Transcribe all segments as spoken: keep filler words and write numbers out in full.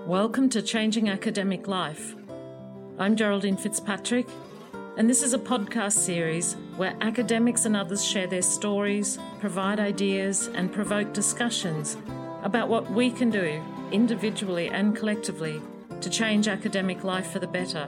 Welcome to Changing Academic Life. I'm Geraldine Fitzpatrick, and this is a podcast series where academics and others share their stories, provide ideas, and provoke discussions about what we can do individually and collectively to change academic life for the better.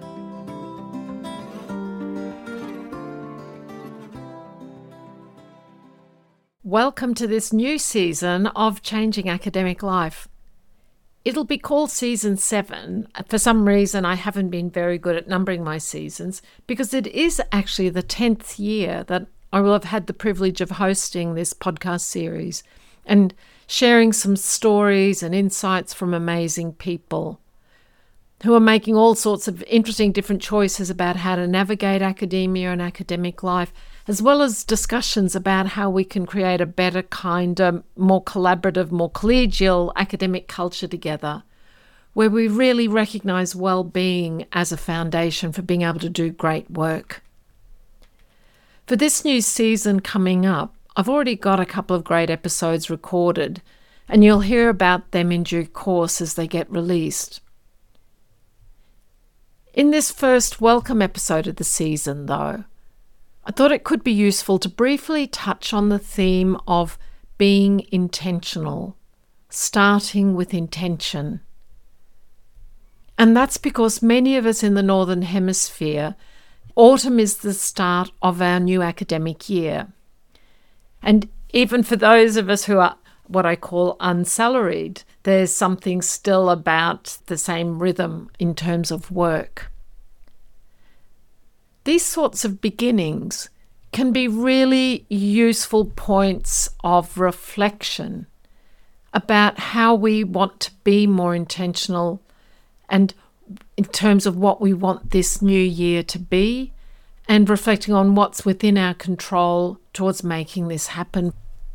Welcome to this new season of Changing Academic Life. It'll be called Season seven. For some reason, I haven't been very good at numbering my seasons because it is actually the tenth year that I will have had the privilege of hosting this podcast series and sharing some stories and insights from amazing people who are making all sorts of interesting different choices about how to navigate academia and academic life, as well as discussions about how we can create a better, kinder, more collaborative, more collegial academic culture together, where we really recognise well-being as a foundation for being able to do great work. For this new season coming up, I've already got a couple of great episodes recorded, and you'll hear about them in due course as they get released. In this first welcome episode of the season, though, I thought it could be useful to briefly touch on the theme of being intentional, starting with intention. And that's because many of us in the Northern Hemisphere, autumn is the start of our new academic year. And even for those of us who are what I call unsalaried, there's something still about the same rhythm in terms of work. These sorts of beginnings can be really useful points of reflection about how we want to be more intentional and in terms of what we want this new year to be, and reflecting on what's within our control towards making this happen.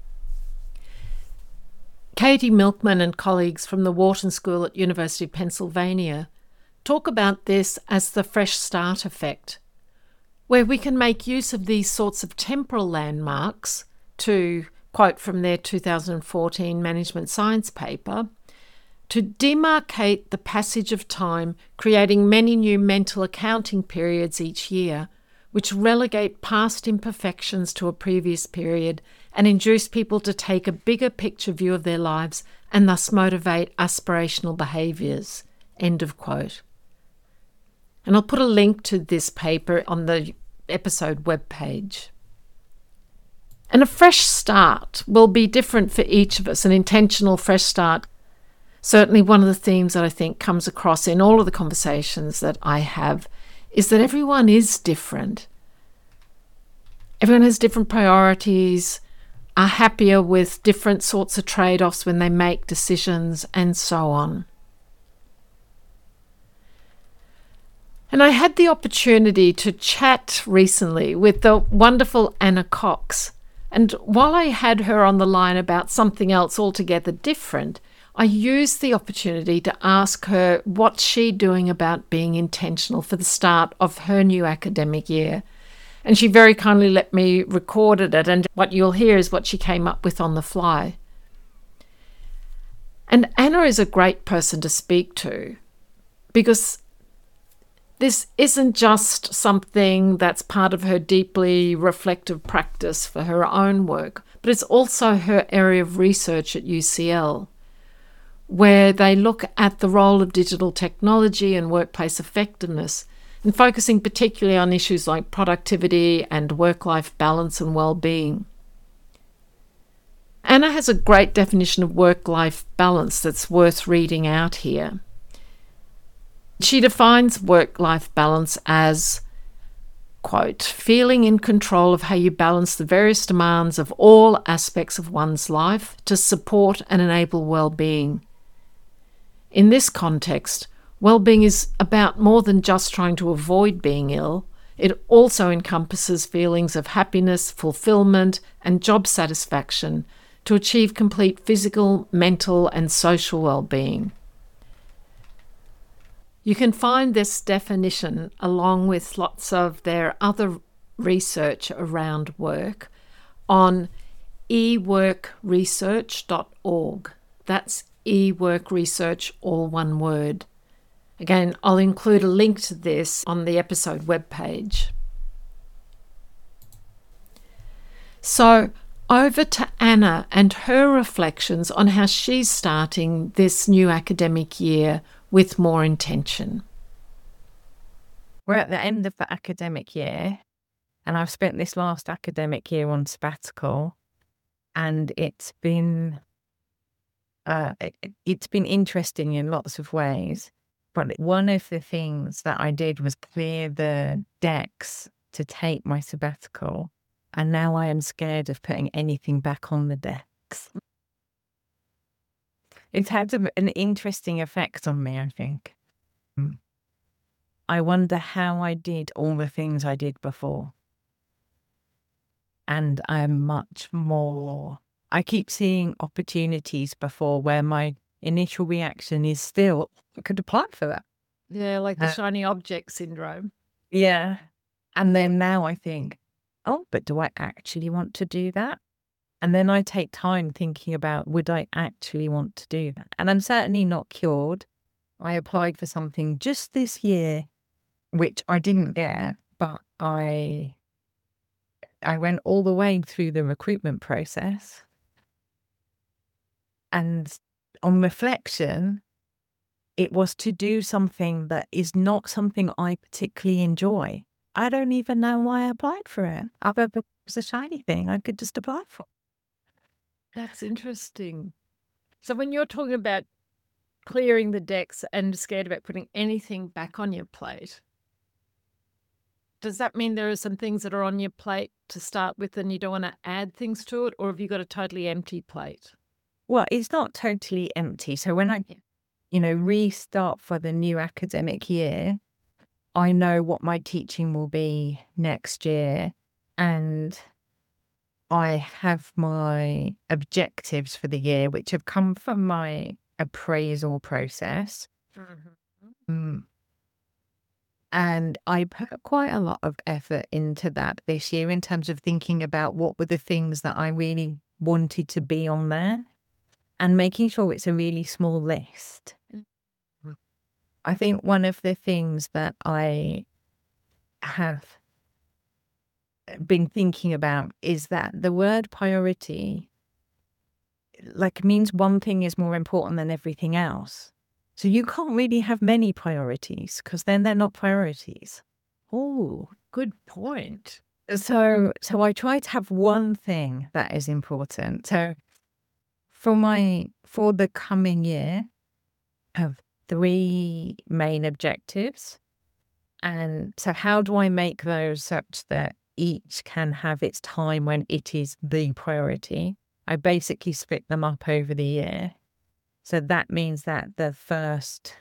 Katie Milkman and colleagues from the Wharton School at University of Pennsylvania talk about this as the fresh start effect, where we can make use of these sorts of temporal landmarks, to quote from their two thousand fourteen management science paper, to demarcate the passage of time, creating many new mental accounting periods each year, which relegate past imperfections to a previous period and induce people to take a bigger picture view of their lives and thus motivate aspirational behaviours. End of quote. And I'll put a link to this paper on the episode webpage. And a fresh start will be different for each of us, an intentional fresh start. Certainly one of the themes that I think comes across in all of the conversations that I have is that everyone is different. Everyone has different priorities, are happier with different sorts of trade-offs when they make decisions, and so on. And I had the opportunity to chat recently with the wonderful Anna Cox. And while I had her on the line about something else altogether different, I used the opportunity to ask her what's she doing about being intentional for the start of her new academic year. And she very kindly let me record it, and what you'll hear is what she came up with on the fly. And Anna is a great person to speak to because this isn't just something that's part of her deeply reflective practice for her own work, but it's also her area of research at U C L, where they look at the role of digital technology and workplace effectiveness, and focusing particularly on issues like productivity and work-life balance and well-being. Anna has a great definition of work-life balance that's worth reading out here. She defines work-life balance as, quote, feeling in control of how you balance the various demands of all aspects of one's life to support and enable well-being. In this context, well-being is about more than just trying to avoid being ill. It also encompasses feelings of happiness, fulfillment, and job satisfaction to achieve complete physical, mental, and social well-being. You can find this definition along with lots of their other research around work on e work research dot org. That's eWork Research, all one word. Again, I'll include a link to this on the episode webpage. So, over to Anna and her reflections on how she's starting this new academic year with more intention. We're at the end of the academic year, and I've spent this last academic year on sabbatical, and it's been uh, it, it's been interesting in lots of ways. But one of the things that I did was clear the decks to take my sabbatical, and now I am scared of putting anything back on the decks. It's had a, an interesting effect on me, I think. I wonder how I did all the things I did before. And I'm much more... I keep seeing opportunities before where my initial reaction is still, I could apply for that. Yeah, like the Uh, shiny object syndrome. Yeah. And then now I think, oh, but do I actually want to do that? And then I take time thinking about, would I actually want to do that? And I'm certainly not cured. I applied for something just this year, which I didn't get, but I I went all the way through the recruitment process. And on reflection, it was to do something that is not something I particularly enjoy. I don't even know why I applied for it. Other than it was a shiny thing I could just apply for. That's interesting. So when you're talking about clearing the decks and scared about putting anything back on your plate, does that mean there are some things that are on your plate to start with and you don't want to add things to it, or have you got a totally empty plate? Well, it's not totally empty. So when I, you know, restart for the new academic year, I know what my teaching will be next year, and I have my objectives for the year, which have come from my appraisal process. Mm-hmm. Mm. And I put quite a lot of effort into that this year in terms of thinking about what were the things that I really wanted to be on there and making sure it's a really small list. Mm-hmm. I think one of the things that I have been thinking about is that the word priority like means one thing is more important than everything else. So you can't really have many priorities because then they're not priorities. Oh, good point. So so I try to have one thing that is important. So for my for the coming year, I have three main objectives. And so how do I make those such that each can have its time when it is the priority? I basically split them up over the year. So that means that the first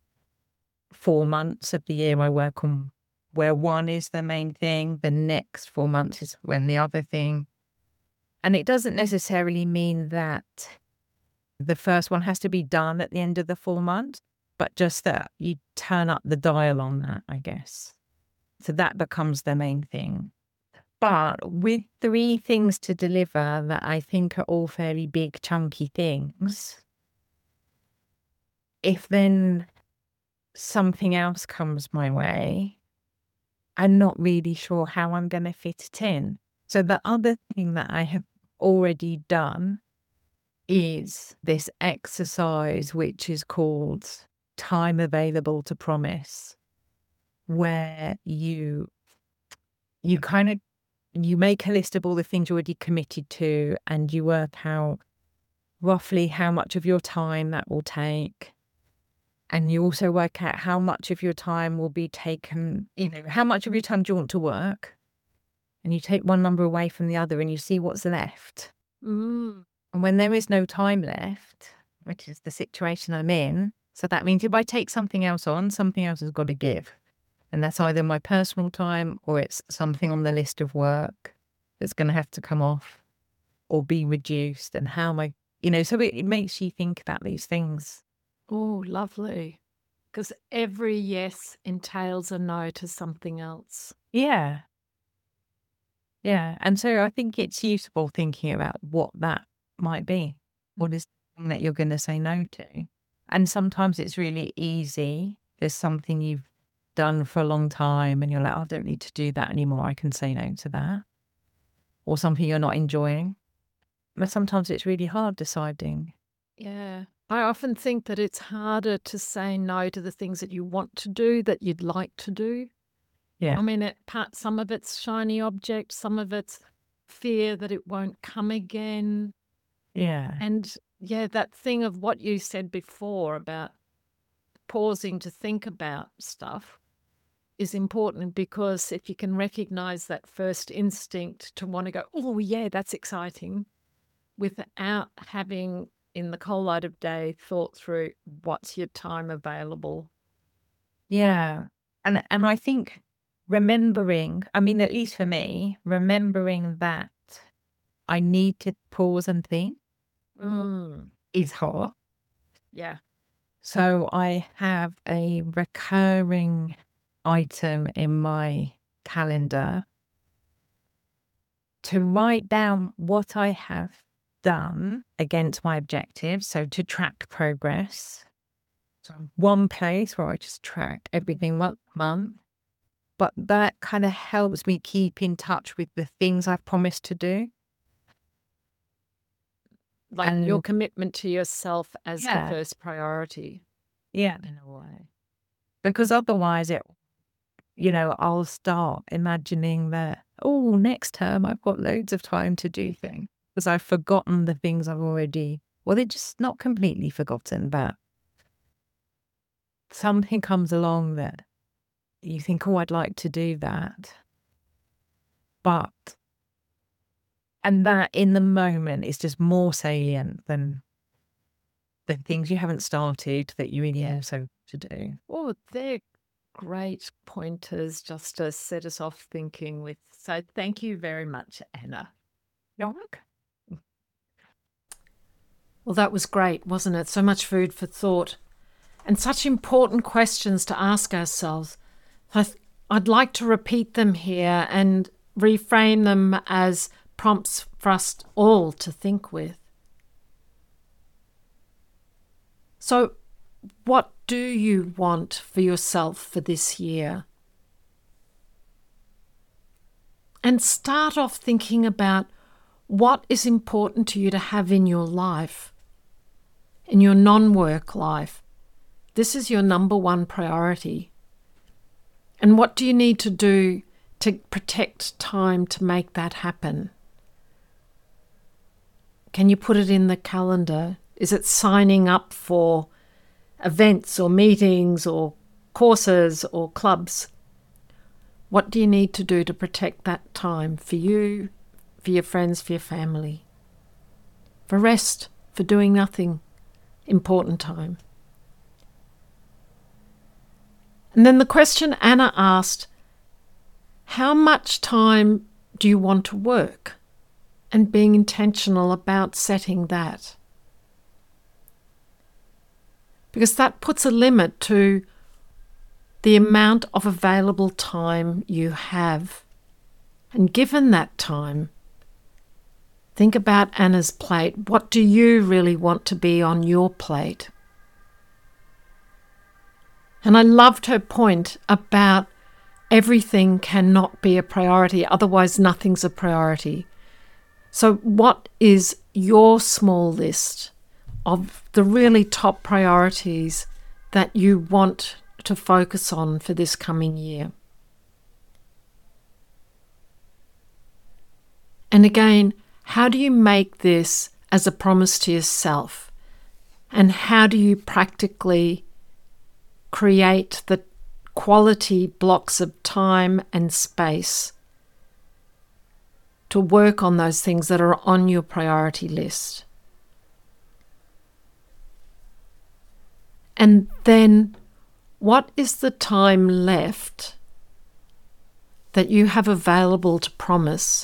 four months of the year I work on where one is the main thing. The next four months is when the other thing. And it doesn't necessarily mean that the first one has to be done at the end of the four months, but just that you turn up the dial on that, I guess. So that becomes the main thing. But with three things to deliver that I think are all fairly big, chunky things, if then something else comes my way, I'm not really sure how I'm going to fit it in. So the other thing that I have already done is this exercise, which is called Time Available to Promise, where you you kind of you make a list of all the things you're already committed to, and you work out roughly how much of your time that will take. And you also work out how much of your time will be taken, you know, how much of your time do you want to work? And you take one number away from the other and you see what's left. Mm. And when there is no time left, which is the situation I'm in, so that means if I take something else on, something else has got to give. And that's either my personal time or it's something on the list of work that's going to have to come off or be reduced. And how am I, you know, so it, it makes you think about these things. Oh, lovely. Because every yes entails a no to something else. Yeah. Yeah. And so I think it's useful thinking about what that might be. What is that you're going to say no to. And sometimes it's really easy. There's something you've done for a long time and you're like, oh, I don't need to do that anymore. I can say no to that. Or something you're not enjoying. But sometimes it's really hard deciding. Yeah. I often think that it's harder to say no to the things that you want to do, that you'd like to do. Yeah. I mean, it, part, some of it's shiny object, some of it's fear that it won't come again. Yeah. And yeah, that thing of what you said before about pausing to think about stuff is important, because if you can recognize that first instinct to want to go, oh yeah, that's exciting, without having in the cold light of day thought through what's your time available. Yeah. And and I think remembering, I mean, at least for me, remembering that I need to pause and think Mm. is hard. Yeah. So I have a recurring item in my calendar to write down what I have done against my objectives. So to track progress. So one place where I just track everything month month. But that kind of helps me keep in touch with the things I've promised to do. Like And- your commitment to yourself as Yeah. the first priority. Yeah, in a way. Because otherwise it, you know, I'll start imagining that, oh, next term I've got loads of time to do things. Because I've forgotten the things I've already, well, they're just not completely forgotten, but something comes along that you think, oh, I'd like to do that. But, and that in the moment is just more salient than the things you haven't started that you really have so to do. Oh, they're great pointers just to set us off thinking with. So thank you very much, Anna. You're welcome. Well, that was great, wasn't it? So much food for thought and such important questions to ask ourselves. I th- I'd like to repeat them here and reframe them as prompts for us all to think with. So, what do you want for yourself for this year? And start off thinking about what is important to you to have in your life, in your non-work life. This is your number one priority. And what do you need to do to protect time to make that happen? Can you put it in the calendar? Is it signing up for events or meetings or courses or clubs? What do you need to do to protect that time for you, for your friends, for your family? For rest, for doing nothing, important time. And then the question Anna asked, how much time do you want to work? And being intentional about setting that. Because that puts a limit to the amount of available time you have. And given that time, think about Anna's plate. What do you really want to be on your plate? And I loved her point about everything cannot be a priority, otherwise nothing's a priority. So what is your small list of the really top priorities that you want to focus on for this coming year? And again, how do you make this as a promise to yourself? And how do you practically create the quality blocks of time and space to work on those things that are on your priority list? And then what is the time left that you have available to promise?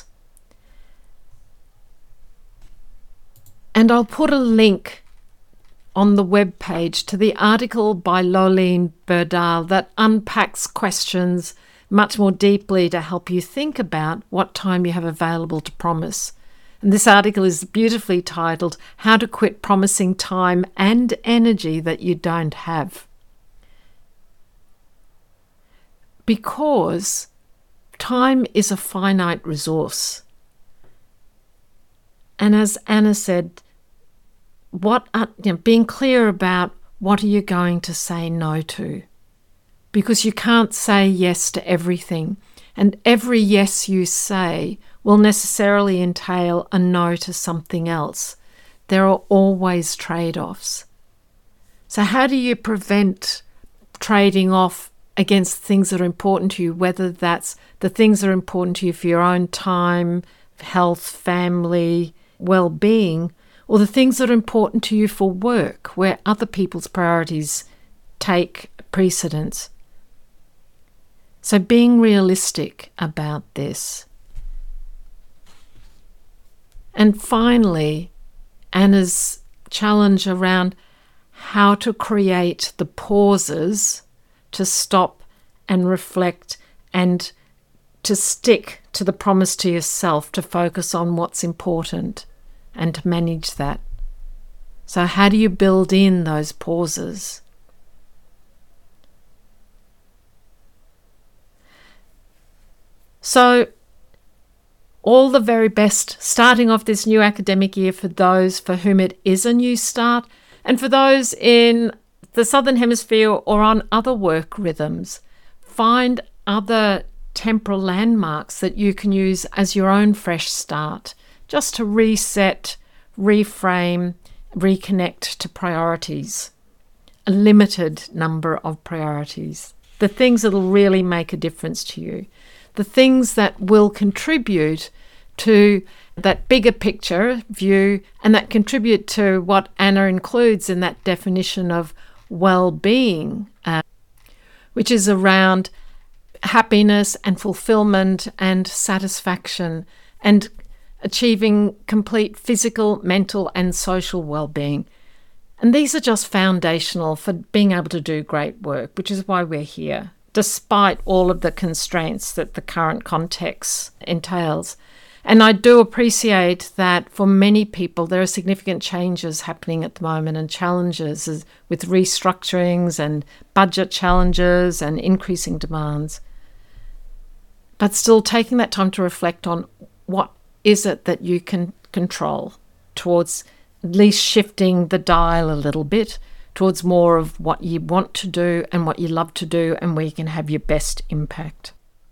And I'll put a link on the webpage to the article by Lolene Berdal that unpacks questions much more deeply to help you think about what time you have available to promise. And this article is beautifully titled, How to Quit Promising Time and Energy That You Don't Have. Because time is a finite resource. And as Anna said, what are, you know, being clear about what are you going to say no to? Because you can't say yes to everything. And every yes you say will necessarily entail a no to something else. There are always trade-offs. So how do you prevent trading off against things that are important to you, whether that's the things that are important to you for your own time, health, family, well-being, or the things that are important to you for work, where other people's priorities take precedence? So being realistic about this. And finally, Anna's challenge around how to create the pauses to stop and reflect and to stick to the promise to yourself, to focus on what's important and to manage that. So how do you build in those pauses? So all the very best starting off this new academic year for those for whom it is a new start, and for those in the Southern Hemisphere or on other work rhythms. Find other temporal landmarks that you can use as your own fresh start, just to reset, reframe, reconnect to priorities, a limited number of priorities, the things that will really make a difference to you, the things that will contribute to that bigger picture view and that contribute to what Anna includes in that definition of well-being, uh, which is around happiness and fulfillment and satisfaction and achieving complete physical, mental and social well-being. And these are just foundational for being able to do great work, which is why we're here, despite all of the constraints that the current context entails. And I do appreciate that for many people there are significant changes happening at the moment and challenges with restructurings and budget challenges and increasing demands. But still taking that time to reflect on what is it that you can control towards at least shifting the dial a little bit towards more of what you want to do and what you love to do and where you can have your best impact.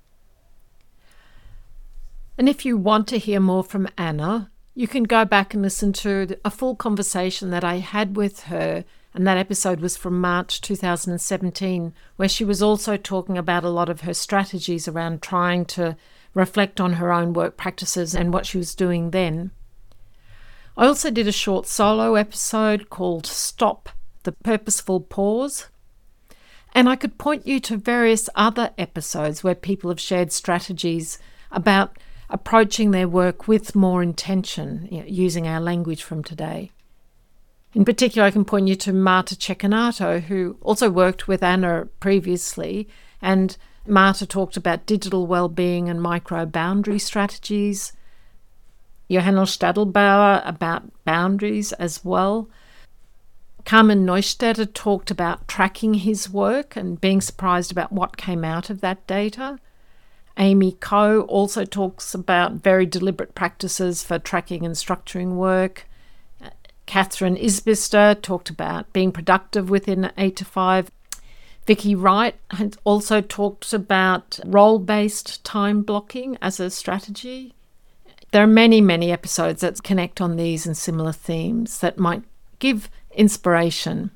And if you want to hear more from Anna, you can go back and listen to a full conversation that I had with her, and that episode was from March two thousand seventeen, where she was also talking about a lot of her strategies around trying to reflect on her own work practices and what she was doing then. I also did a short solo episode called Stop, the Purposeful Pause. And I could point you to various other episodes where people have shared strategies about approaching their work with more intention, you know, using our language from today. In particular, I can point you to Marta Cecchinato, who also worked with Anna previously, and Marta talked about digital well-being and micro-boundary strategies. Johanna Stadelbauer about boundaries as well. Carmen Neustädter talked about tracking his work and being surprised about what came out of that data. Amy Coe also talks about very deliberate practices for tracking and structuring work. Catherine Isbister talked about being productive within eight to five. Vicky Wright has also talked about role-based time blocking as a strategy. There are many, many episodes that connect on these and similar themes that might give inspiration.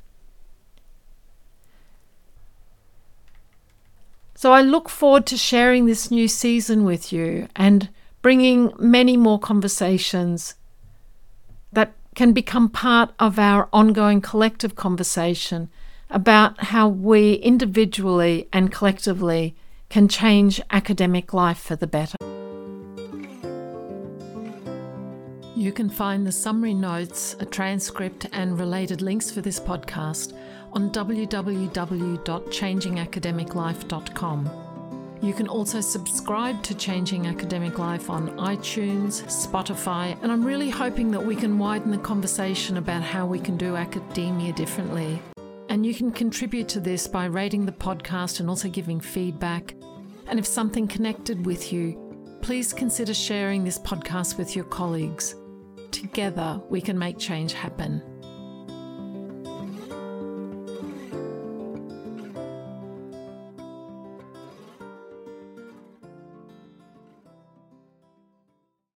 So I look forward to sharing this new season with you and bringing many more conversations that can become part of our ongoing collective conversation about how we individually and collectively can change academic life for the better. You can find the summary notes, a transcript and related links for this podcast on w w w dot changing academic life dot com. You can also subscribe to Changing Academic Life on iTunes, Spotify, and I'm really hoping that we can widen the conversation about how we can do academia differently. And you can contribute to this by rating the podcast and also giving feedback. And if something connected with you, please consider sharing this podcast with your colleagues. Together, we can make change happen.